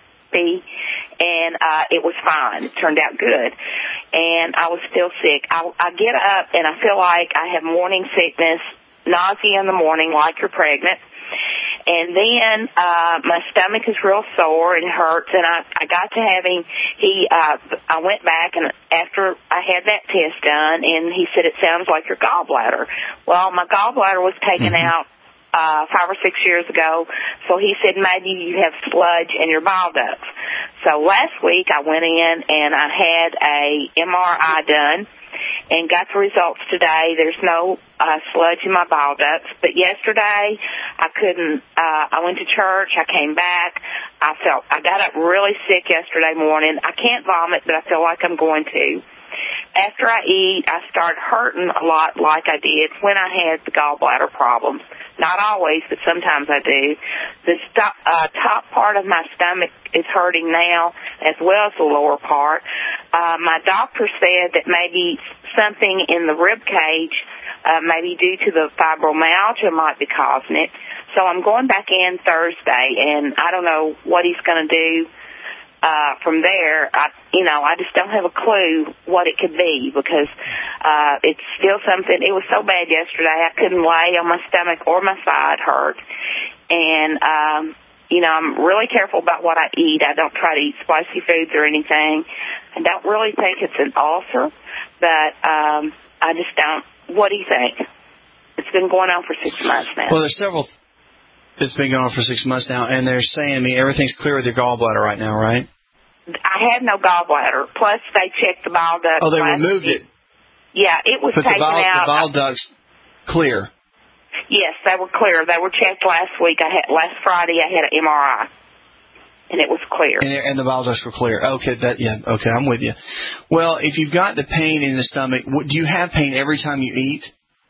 and uh, it was fine. It turned out good. And I was still sick. I, I get up, and I feel like I have morning sickness, nausea in the morning like you're pregnant, And then uh, my stomach is real sore and hurts, and I, I got to having, he, uh, I went back, and after I had that test done, and he said, it sounds like your gallbladder. Well, my gallbladder was taken mm-hmm. out uh, five or six years ago, so he said maybe you have sludge in your bile ducts. So last week I went in and I had a M R I done and got the results today. There's no uh, sludge in my bile ducts, but yesterday I couldn't, uh, I went to church, I came back, I felt, I got up really sick yesterday morning. I can't vomit, but I feel like I'm going to. After I eat, I start hurting a lot like I did when I had the gallbladder problems. Not always, but sometimes I do. The st- uh, top part of my stomach is hurting now, as well as the lower part. Uh, my doctor said that maybe something in the rib cage, uh, maybe due to the fibromyalgia, might be causing it. So I'm going back in Thursday, and I don't know what he's going to do. Uh, from there, I, you know, I just don't have a clue what it could be because, uh, it's still something, it was so bad yesterday, I couldn't lay on my stomach or my side hurt. And, um, you know, I'm really careful about what I eat. I don't try to eat spicy foods or anything. I don't really think it's an ulcer, but, um, I just don't, what do you think? It's been going on for six months now. Well, there's several It's been going on for six months now, and they're saying to me everything's clear with your gallbladder right now, right? I had no gallbladder. Plus, they checked the bile ducts. Oh, they removed it. Yeah, it was but taken the bile, out. the bile ducts clear. Yes, they were clear. They were checked last week. I had last Friday. I had an M R I, and it was clear. And, and the bile ducts were clear. Okay, that yeah. Okay, I'm with you. Well, if you've got the pain in the stomach, do you have pain every time you eat?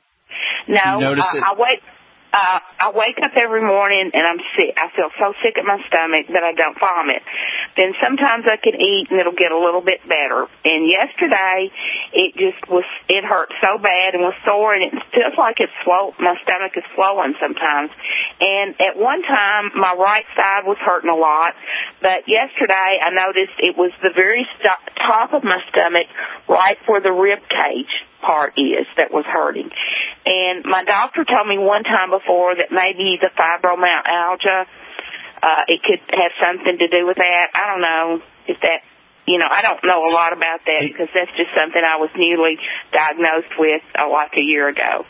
No, you notice uh, it? I wait. Uh, I wake up every morning and I'm sick. I feel so sick at my stomach that I don't vomit. Then sometimes I can eat and it'll get a little bit better. And yesterday, it just was, it hurt so bad and was sore, and it feels like it's swollen. My stomach is swollen sometimes. And at one time, my right side was hurting a lot. But yesterday, I noticed it was the very st- top of my stomach, right where the rib cage part is, that was hurting. And my doctor told me one time before that maybe the fibromyalgia, uh, it could have something to do with that. I don't know if that, you know, I don't know a lot about that because that's just something I was newly diagnosed with uh, like a year ago.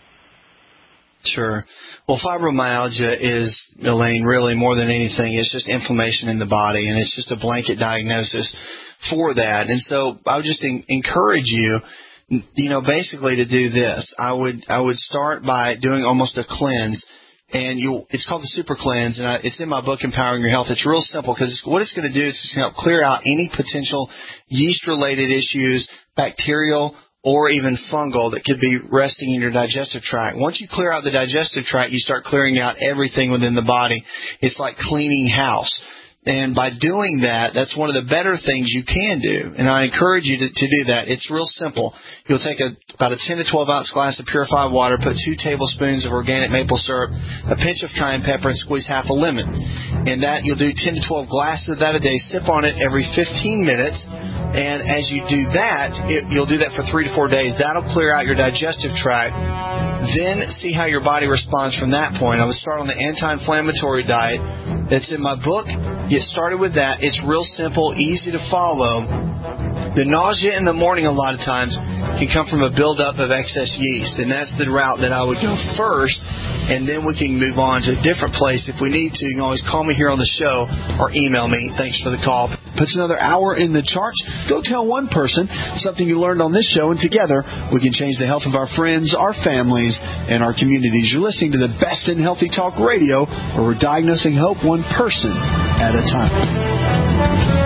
Sure. Well, fibromyalgia is, Elaine, really more than anything, it's just inflammation in the body, and it's just a blanket diagnosis for that. And so I would just in- encourage you, you know, basically to do this. I would I would start by doing almost a cleanse, and you it's called the Super Cleanse, and I, it's in my book, Empowering Your Health. It's real simple because what it's going to do is it's going to help clear out any potential yeast-related issues, bacterial, or even fungal that could be resting in your digestive tract. Once you clear out the digestive tract, you start clearing out everything within the body. It's like cleaning house. And by doing that, that's one of the better things you can do. And I encourage you to, to do that. It's real simple. You'll take a, about a ten to twelve ounce glass of purified water, put two tablespoons of organic maple syrup, a pinch of cayenne pepper, and squeeze half a lemon. And that, you'll do ten to twelve glasses of that a day. Sip on it every fifteen minutes. And as you do that, it, you'll do that for three to four days. That'll clear out your digestive tract. Then see how your body responds from that point. I would start on the anti-inflammatory diet that's in my book. Get started with that. It's real simple, easy to follow. The nausea in the morning a lot of times can come from a buildup of excess yeast, and that's the route that I would go first, and then we can move on to a different place if we need to. You can always call me here on the show or email me. Thanks for the call. Puts another hour in the charts. Go tell one person something you learned on this show, and together we can change the health of our friends, our families, and our communities. You're listening to the best in Healthy Talk Radio, where we're diagnosing hope one person at a time.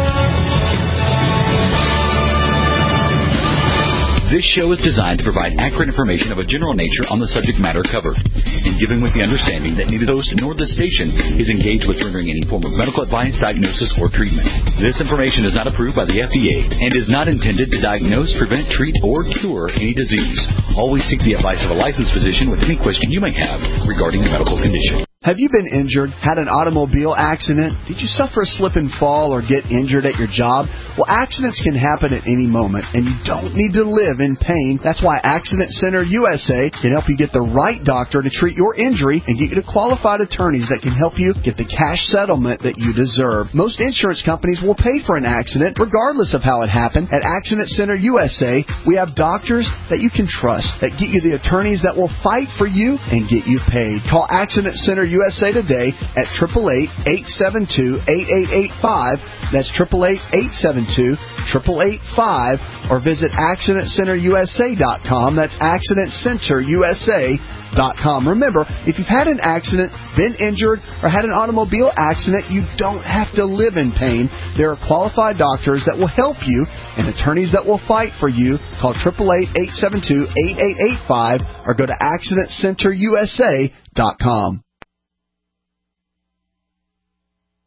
This show is designed to provide accurate information of a general nature on the subject matter covered, and given with the understanding that neither the host nor the station is engaged with rendering any form of medical advice, diagnosis, or treatment. This information is not approved by the F D A and is not intended to diagnose, prevent, treat, or cure any disease. Always seek the advice of a licensed physician with any question you may have regarding a medical condition. Have you been injured, had an automobile accident? Did you suffer a slip and fall or get injured at your job? Well, accidents can happen at any moment, and you don't need to live in pain. That's why Accident Center U S A can help you get the right doctor to treat your injury and get you to qualified attorneys that can help you get the cash settlement that you deserve. Most insurance companies will pay for an accident regardless of how it happened. At Accident Center U S A, we have doctors that you can trust, that get you the attorneys that will fight for you and get you paid. Call Accident Center U S A today at eight eight eight, eight seven two, eight eight eight five. That's eight eight eight, eight seven two, eight eight eight five. Or visit accident center U S A dot com. That's accident center U S A dot com. Remember, if you've had an accident, been injured, or had an automobile accident, you don't have to live in pain. There are qualified doctors that will help you and attorneys that will fight for you. Call eight eight eight, eight seven two, eight eight eight five or go to accident center U S A dot com.